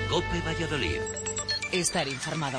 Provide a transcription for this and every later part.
COPE Valladolid. Estar informado.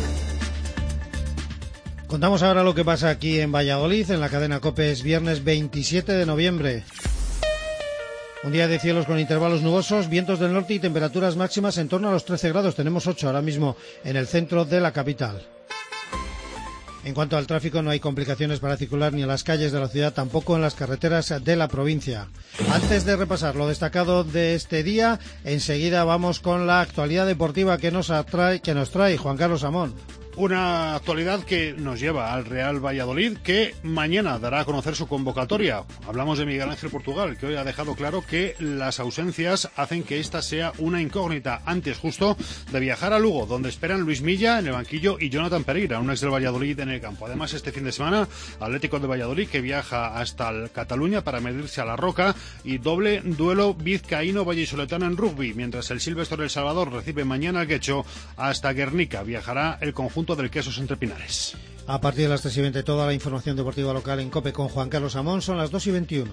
Contamos ahora lo que pasa aquí en Valladolid, en la cadena COPE. Es viernes 27 de noviembre. Un día de cielos con intervalos nubosos, vientos del norte y temperaturas máximas en torno a los 13 grados. Tenemos 8 ahora mismo en el centro de la capital. En cuanto al tráfico, no hay complicaciones para circular ni en las calles de la ciudad, tampoco en las carreteras de la provincia. Antes de repasar lo destacado de este día, enseguida vamos con la actualidad deportiva que nos trae Juan Carlos Amón. Una actualidad que nos lleva al Real Valladolid, que mañana dará a conocer su convocatoria. Hablamos de Miguel Ángel Portugal, que hoy ha dejado claro que las ausencias hacen que esta sea una incógnita, antes justo de viajar a Lugo, donde esperan Luis Milla en el banquillo y Jonathan Pereira, un ex del Valladolid, en el campo. Además, este fin de semana, Atlético de Valladolid, que viaja hasta Cataluña para medirse a La Roca, y doble duelo vizcaíno-vallisoletano en rugby, mientras el Silvestre del Salvador recibe mañana al Guecho. Hasta Guernica viajará el conjunto del Quesos Entre Pinares. A partir de las 3:20, toda la información deportiva local en COPE con Juan Carlos Amón. Son las 2:21.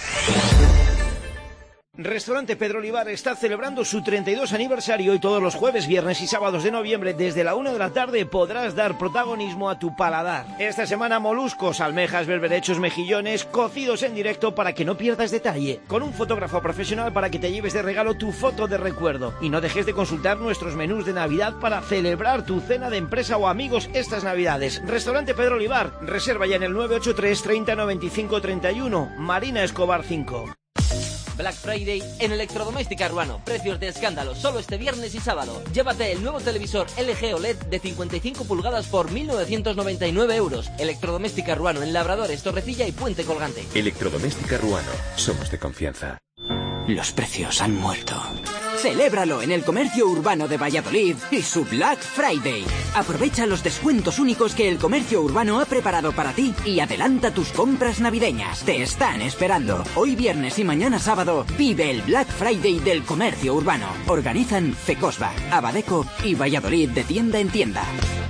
Restaurante Pedro Olivar está celebrando su 32 aniversario y todos los jueves, viernes y sábados de noviembre desde la 1 de la tarde podrás dar protagonismo a tu paladar. Esta semana moluscos, almejas, berberechos, mejillones, cocidos en directo para que no pierdas detalle. Con un fotógrafo profesional para que te lleves de regalo tu foto de recuerdo. Y no dejes de consultar nuestros menús de Navidad para celebrar tu cena de empresa o amigos estas Navidades. Restaurante Pedro Olivar, reserva ya en el 983 30 95 31, Marina Escobar 5. Black Friday en Electrodoméstica Ruano. Precios de escándalo solo este viernes y sábado. Llévate el nuevo televisor LG OLED de 55 pulgadas por 1.999 euros. Electrodoméstica Ruano en Labradores, Torrecilla y Puente Colgante. Electrodoméstica Ruano. Somos de confianza. Los precios han muerto. Celébralo en el comercio urbano de Valladolid y su Black Friday. Aprovecha los descuentos únicos que el comercio urbano ha preparado para ti y adelanta tus compras navideñas. Te están esperando. Hoy viernes y mañana sábado vive el Black Friday del comercio urbano. Organizan Fecosba, Abadeco y Valladolid de tienda en tienda.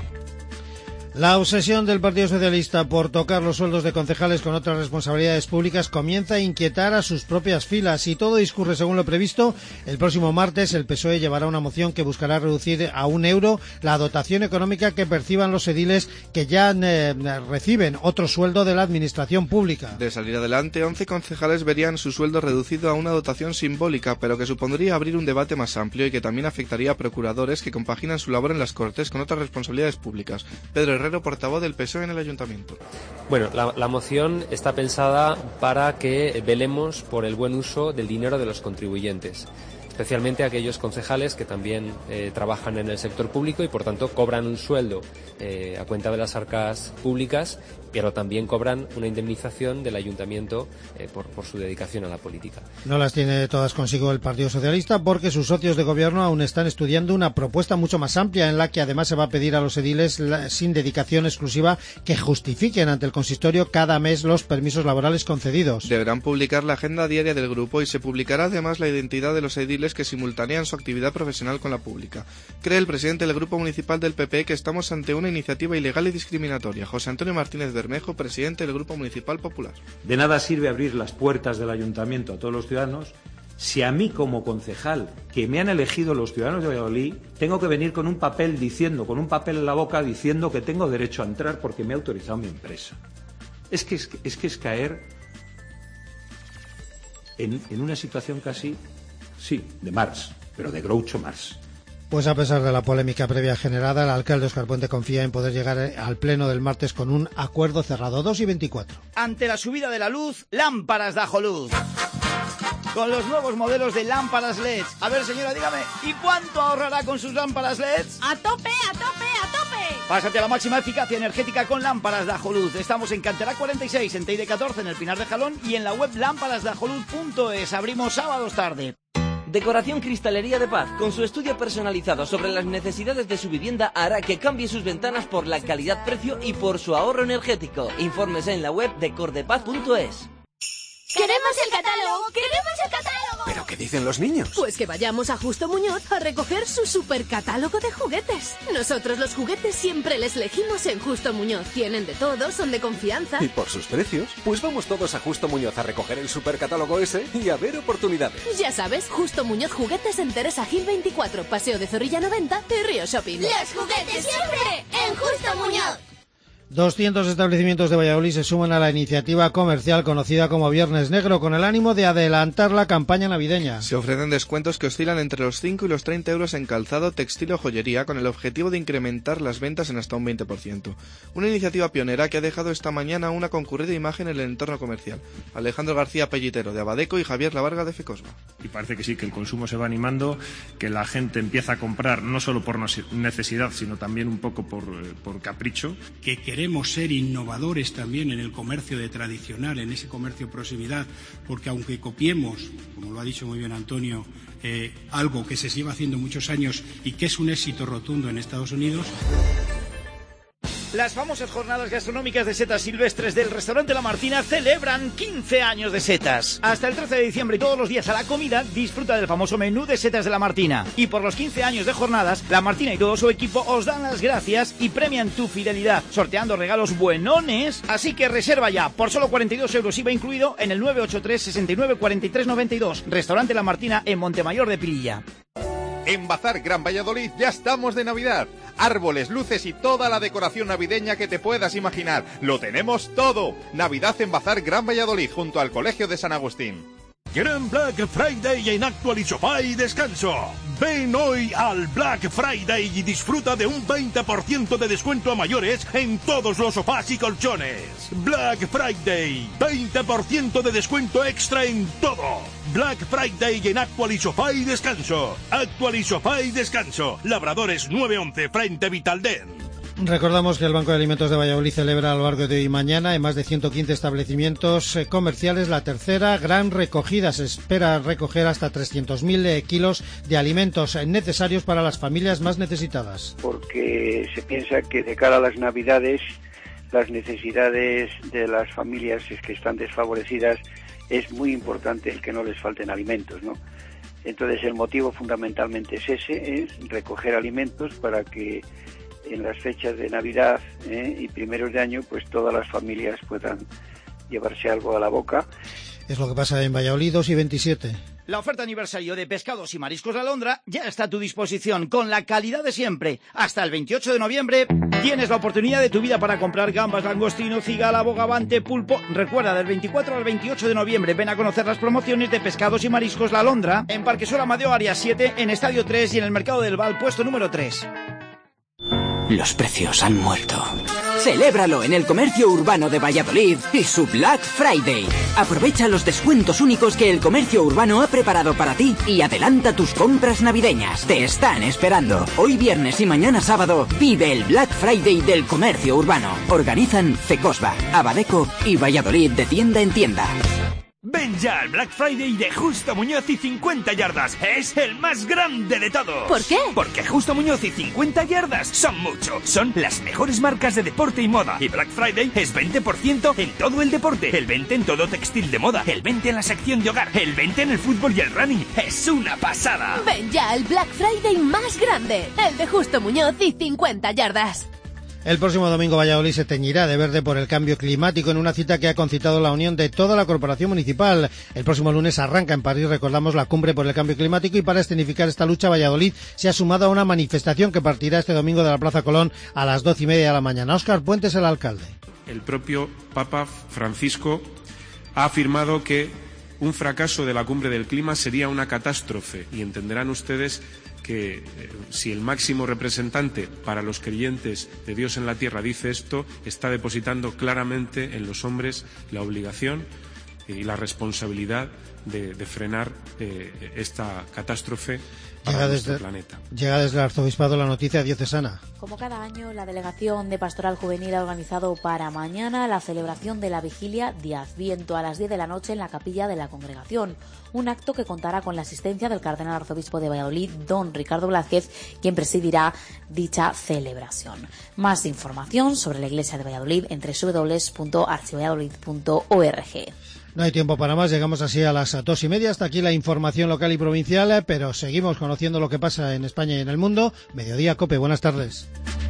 La obsesión del Partido Socialista por tocar los sueldos de concejales con otras responsabilidades públicas comienza a inquietar a sus propias filas. Si todo discurre según lo previsto, el próximo martes el PSOE llevará una moción que buscará reducir a €1 la dotación económica que perciban los ediles que ya reciben otro sueldo de la administración pública. De salir adelante, 11 concejales verían su sueldo reducido a una dotación simbólica, pero que supondría abrir un debate más amplio y que también afectaría a procuradores que compaginan su labor en las Cortes con otras responsabilidades públicas. Pedro Herrero, portavoz del PSOE en el Ayuntamiento. Bueno, la moción está pensada para que velemos por el buen uso del dinero de los contribuyentes, especialmente aquellos concejales que también trabajan en el sector público y por tanto cobran un sueldo a cuenta de las arcas públicas, pero también cobran una indemnización del ayuntamiento por su dedicación a la política. No las tiene todas consigo el Partido Socialista porque sus socios de gobierno aún están estudiando una propuesta mucho más amplia en la que además se va a pedir a los ediles sin dedicación exclusiva que justifiquen ante el consistorio cada mes los permisos laborales concedidos. Deberán publicar la agenda diaria del grupo y se publicará además la identidad de los ediles que simultanean su actividad profesional con la pública. Cree el presidente del Grupo Municipal del PP que estamos ante una iniciativa ilegal y discriminatoria. José Antonio Martínez Bermejo, presidente del Grupo Municipal Popular. De nada sirve abrir las puertas del ayuntamiento a todos los ciudadanos si a mí como concejal, que me han elegido los ciudadanos de Valladolid, tengo que venir con un papel en la boca diciendo que tengo derecho a entrar porque me ha autorizado mi empresa. Es que es caer en una situación casi, sí, de Marx, pero de Groucho Marx. Pues a pesar de la polémica previa generada, el alcalde Óscar Puente confía en poder llegar al pleno del martes con un acuerdo cerrado. 2:24. Ante la subida de la luz, lámparas de Ajoluz. Con los nuevos modelos de lámparas LED. A ver, señora, dígame, ¿y cuánto ahorrará con sus lámparas LED? ¡A tope, a tope, a tope! Pásate a la máxima eficacia energética con lámparas de Ajoluz. Estamos en Cantera 46, en Teide 14, en el Pinar de Jalón y en la web lamparasdeajoluz.es. Abrimos sábados tarde. Decoración Cristalería de Paz, con su estudio personalizado sobre las necesidades de su vivienda, hará que cambie sus ventanas por la calidad-precio y por su ahorro energético. Infórmese en la web decordepaz.es. ¡Queremos el catálogo! ¡Queremos el catálogo! ¿Pero qué dicen los niños? Pues que vayamos a Justo Muñoz a recoger su supercatálogo de juguetes. Nosotros los juguetes siempre les elegimos en Justo Muñoz. Tienen de todo, son de confianza. ¿Y por sus precios? Pues vamos todos a Justo Muñoz a recoger el supercatálogo ese y a ver oportunidades. Ya sabes, Justo Muñoz Juguetes en Teresa Gil 24, Paseo de Zorrilla 90 y Río Shopping. ¡Los juguetes siempre en Justo Muñoz! 200 establecimientos de Valladolid se suman a la iniciativa comercial conocida como Viernes Negro con el ánimo de adelantar la campaña navideña. Se ofrecen descuentos que oscilan entre los 5 y los 30 euros en calzado, textil o joyería con el objetivo de incrementar las ventas en hasta un 20%. Una iniciativa pionera que ha dejado esta mañana una concurrida imagen en el entorno comercial. Alejandro García Pellitero de Abadeco y Javier Lavarga de Fecosba. Y parece que sí, que el consumo se va animando, que la gente empieza a comprar no solo por necesidad, sino también un poco por capricho. Que queremos ser innovadores también en el comercio de tradicional, en ese comercio proximidad, porque aunque copiemos, como lo ha dicho muy bien Antonio, algo que se lleva haciendo muchos años y que es un éxito rotundo en Estados Unidos. Las famosas jornadas gastronómicas de setas silvestres del restaurante La Martina celebran 15 años de setas. Hasta el 13 de diciembre y todos los días a la comida disfruta del famoso menú de setas de La Martina. Y por los 15 años de jornadas, La Martina y todo su equipo os dan las gracias y premian tu fidelidad, sorteando regalos buenones. Así que reserva ya, por solo 42 euros IVA incluido, en el 983 69 43 92. Restaurante La Martina en Montemayor de Pililla. En Bazar Gran Valladolid ya estamos de Navidad. Árboles, luces y toda la decoración navideña que te puedas imaginar. Lo tenemos todo. Navidad en Bazar Gran Valladolid, junto al Colegio de San Agustín. Gran Black Friday en Actual y Sofá y Descanso. Ven hoy al Black Friday y disfruta de un 20% de descuento a mayores en todos los sofás y colchones. Black Friday, 20% de descuento extra en todo. Black Friday en Actual y Sofá y Descanso. Actual y Sofá y Descanso. Labradores 911 frente Vitalden. Recordamos que el Banco de Alimentos de Valladolid celebra a lo largo de hoy y mañana en más de 115 establecimientos comerciales la tercera gran recogida. Se espera recoger hasta 300.000 kilos de alimentos necesarios para las familias más necesitadas. Porque se piensa que de cara a las Navidades las necesidades de las familias que están desfavorecidas es muy importante el que no les falten alimentos, ¿no? Entonces el motivo fundamentalmente es ese, es recoger alimentos para que en las fechas de Navidad y primeros de año, pues todas las familias puedan llevarse algo a la boca. Es lo que pasa en Valladolid 2 y 27. La oferta aniversario de Pescados y Mariscos La Alondra ya está a tu disposición con la calidad de siempre. Hasta el 28 de noviembre tienes la oportunidad de tu vida para comprar gambas, langostino, cigala, bogavante, pulpo. Recuerda, del 24 al 28 de noviembre ven a conocer las promociones de Pescados y Mariscos La Alondra en Parquesol Amadeo Área 7, en Estadio 3 y en el Mercado del Val, puesto número 3. Los precios han muerto. Celébralo en el comercio urbano de Valladolid y su Black Friday. Aprovecha los descuentos únicos que el comercio urbano ha preparado para ti y adelanta tus compras navideñas. Te están esperando. Hoy viernes y mañana sábado vive el Black Friday del comercio urbano. Organizan Fecosba, Abadeco y Valladolid de tienda en tienda. Ven ya al Black Friday de Justo Muñoz y 50 yardas. Es el más grande de todos. ¿Por qué? Porque Justo Muñoz y 50 yardas son mucho. Son las mejores marcas de deporte y moda. Y Black Friday es 20% en todo el deporte. El 20% en todo textil de moda. El 20% en la sección de hogar. El 20% en el fútbol y el running. Es una pasada. Ven ya al Black Friday más grande. El de Justo Muñoz y 50 yardas. El próximo domingo Valladolid se teñirá de verde por el cambio climático en una cita que ha concitado la unión de toda la corporación municipal. El próximo lunes arranca en París, recordamos, la cumbre por el cambio climático, y para escenificar esta lucha Valladolid se ha sumado a una manifestación que partirá este domingo de la Plaza Colón a las 12:30 de la mañana. Óscar Puentes, el alcalde. El propio Papa Francisco ha afirmado que un fracaso de la cumbre del clima sería una catástrofe, y entenderán ustedes que si el máximo representante para los creyentes de Dios en la tierra dice esto, está depositando claramente en los hombres la obligación y la responsabilidad de frenar esta catástrofe para nuestro planeta. Llega desde el Arzobispado la noticia diocesana. Como cada año, la Delegación de Pastoral Juvenil ha organizado para mañana la celebración de la Vigilia de Adviento a las 10 de la noche en la capilla de la Congregación. Un acto que contará con la asistencia del Cardenal Arzobispo de Valladolid, don Ricardo Blázquez, quien presidirá dicha celebración. Más información sobre la Iglesia de Valladolid en www.archivalladolid.org. No hay tiempo para más, llegamos así a las 2:30. Hasta aquí la información local y provincial, pero seguimos conociendo lo que pasa en España y en el mundo. Mediodía Cope, buenas tardes.